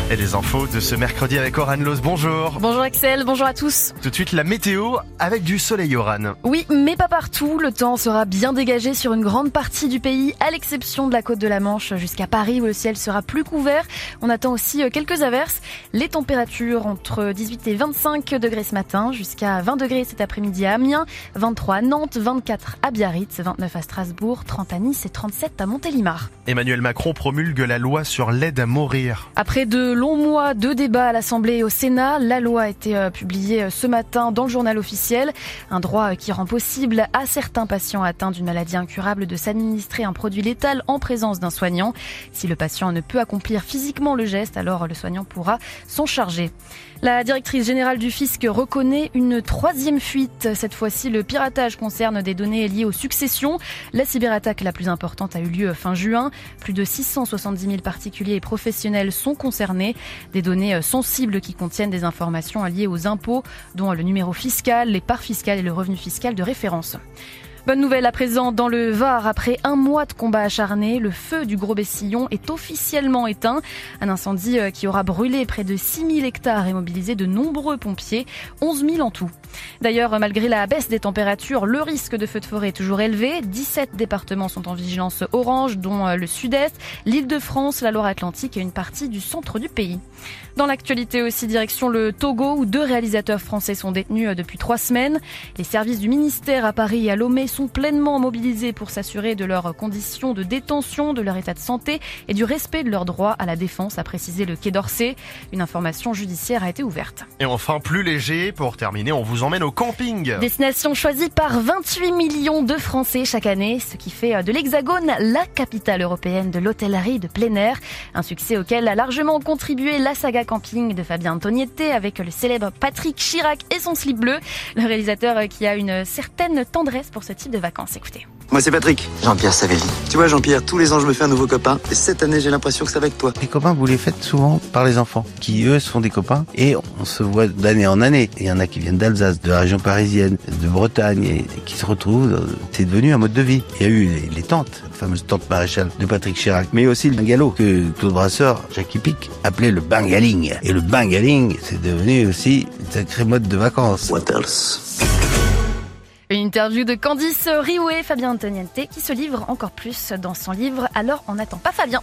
Et les infos de ce mercredi avec Oran Loos, bonjour. Bonjour Axel, bonjour à tous. Tout de suite la météo avec du soleil, Oran. Oui, mais pas partout. Le temps sera bien dégagé sur une grande partie du pays, à l'exception de la côte de la Manche jusqu'à Paris où le ciel sera plus couvert. On attend aussi quelques averses. Les températures entre 18 et 25 degrés ce matin, jusqu'à 20 degrés cet après-midi à Amiens, 23 à Nantes, 24 à Biarritz, 29 à Strasbourg, 30 à Nice et 37 à Montélimar. Emmanuel Macron promulgue la loi sur l'aide à mourir. Après de longs mois de débats à l'Assemblée et au Sénat, la loi a été publiée ce matin dans le journal officiel. Un droit qui rend possible à certains patients atteints d'une maladie incurable de s'administrer un produit létal en présence d'un soignant. Si le patient ne peut accomplir physiquement le geste, alors le soignant pourra s'en charger. La directrice générale du fisc reconnaît une troisième fuite. Cette fois-ci, le piratage concerne des données liées aux successions. La cyberattaque la plus importante a eu lieu fin juin. Plus de 670 000 particuliers et professionnels sont concernés. Des données sensibles qui contiennent des informations liées aux impôts, dont le numéro fiscal, les parts fiscales et le revenu fiscal de référence. Bonne nouvelle à présent dans le Var. Après un mois de combat acharné, le feu du Gros Bessillon est officiellement éteint. Un incendie qui aura brûlé près de 6 000 hectares et mobilisé de nombreux pompiers, 11 000 en tout. D'ailleurs, malgré la baisse des températures, le risque de feu de forêt est toujours élevé. 17 départements sont en vigilance orange, dont le sud-est, l'Île-de-France, la Loire-Atlantique et une partie du centre du pays. Dans l'actualité aussi, direction le Togo, où 2 réalisateurs français sont détenus depuis 3 semaines. Les services du ministère à Paris et à Lomé sont pleinement mobilisés pour s'assurer de leurs conditions de détention, de leur état de santé et du respect de leurs droits à la défense, a précisé le Quai d'Orsay. Une information judiciaire a été ouverte. Et enfin, plus léger, pour terminer, on vous emmène au camping. Destination choisie par 28 millions de Français chaque année, ce qui fait de l'Hexagone la capitale européenne de l'hôtellerie de plein air. Un succès auquel a largement contribué la saga camping de Fabien Antoniette avec le célèbre Patrick Chirac et son slip bleu. Le réalisateur qui a une certaine tendresse pour ce type de vacances. Écoutez. Moi c'est Patrick, Jean-Pierre Savelli. Tu vois Jean-Pierre, tous les ans je me fais un nouveau copain et cette année j'ai l'impression que c'est avec toi. Les copains, vous les faites souvent par les enfants, qui eux sont des copains et on se voit d'année en année. Il y en a qui viennent d'Alsace, de la région parisienne, de Bretagne et qui se retrouvent. C'est devenu un mode de vie. Il y a eu les tantes, la fameuse tante maréchale de Patrick Chirac, mais aussi le bungalow que Claude Brasseur, Jackie Pic, appelait le bungaling. Et le bungaling, c'est devenu aussi une sacrée mode de vacances. What else? Une interview de Candice Riouet, Fabien Antoniette, qui se livre encore plus dans son livre « Alors on n'attend pas Fabien ».